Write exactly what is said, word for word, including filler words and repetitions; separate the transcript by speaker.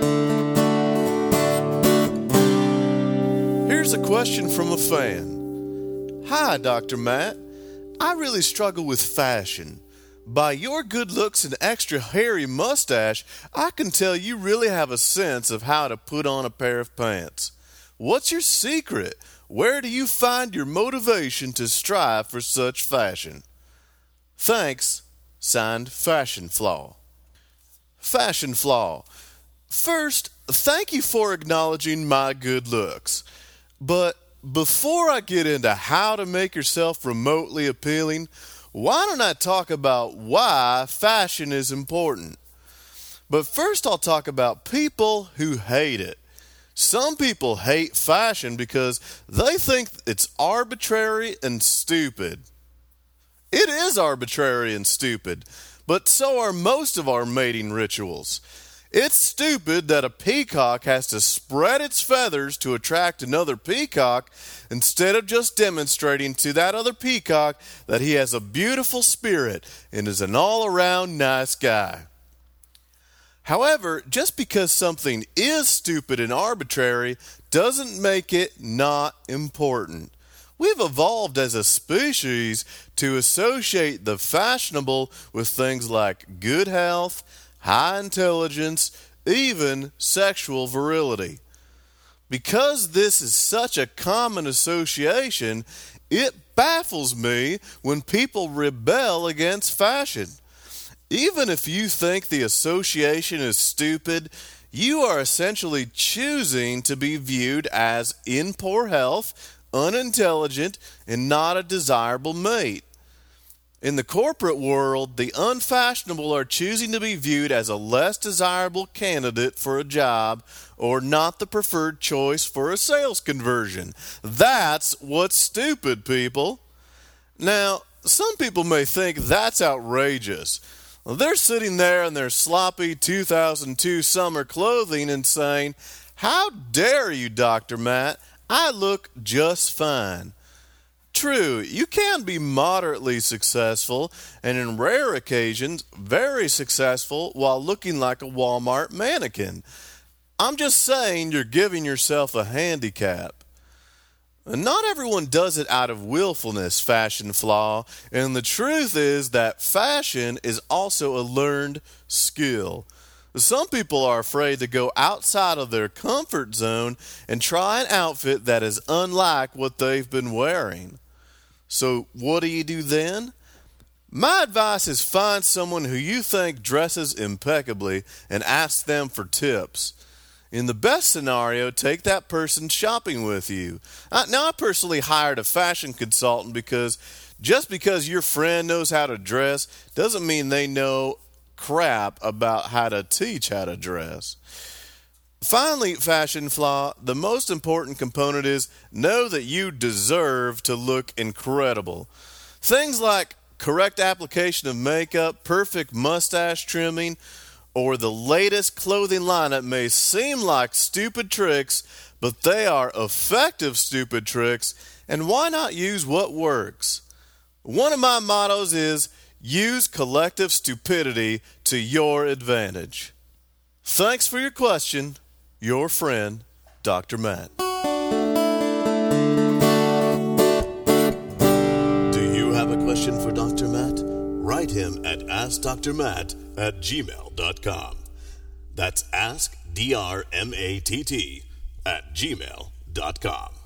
Speaker 1: Here's a question from a fan. Hi, Doctor Matt. I really struggle with fashion. By your good looks and extra hairy mustache, I can tell you really have a sense of how to put on a pair of pants. What's your secret? Where do you find your motivation to strive for such fashion? Thanks, signed Fashion Flaw. Fashion Flaw. First, thank you for acknowledging my good looks. But before I get into how to make yourself remotely appealing, why don't I talk about why fashion is important? But first I'll talk about people who hate it. Some people hate fashion because they think it's arbitrary and stupid. It is arbitrary and stupid, but so are most of our mating rituals. It's stupid that a peacock has to spread its feathers to attract another peacock instead of just demonstrating to that other peacock that he has a beautiful spirit and is an all-around nice guy. However, just because something is stupid and arbitrary doesn't make it not important. We've evolved as a species to associate the fashionable with things like good health, high intelligence, even sexual virility. Because this is such a common association, it baffles me when people rebel against fashion. Even if you think the association is stupid, you are essentially choosing to be viewed as in poor health, unintelligent, and not a desirable mate. In the corporate world, the unfashionable are choosing to be viewed as a less desirable candidate for a job or not the preferred choice for a sales conversion. That's what's stupid, people. Now, some people may think that's outrageous. They're sitting there in their sloppy two thousand two summer clothing and saying, "How dare you, Doctor Matt? I look just fine." True, you can be moderately successful and in rare occasions very successful while looking like a Walmart mannequin. I'm just saying you're giving yourself a handicap. And not everyone does it out of willfulness, Fashion Flaw, and the truth is that fashion is also a learned skill. Some people are afraid to go outside of their comfort zone and try an outfit that is unlike what they've been wearing. So what do you do then? My advice is find someone who you think dresses impeccably and ask them for tips. In the best scenario, take that person shopping with you. I, now, I personally hired a fashion consultant because just because your friend knows how to dress doesn't mean they know crap about how to teach how to dress. Finally, Fashion Flaw, the most important component is know that you deserve to look incredible. Things like correct application of makeup, perfect mustache trimming, or the latest clothing lineup may seem like stupid tricks, but they are effective stupid tricks, and why not use what works? One of my mottos is use collective stupidity to your advantage. Thanks for your question. Your friend, Doctor Matt. Do you have a question for Doctor Matt? Write him at ask dr matt at gmail dot com. That's ask, D R M A T T, at gmail dot com.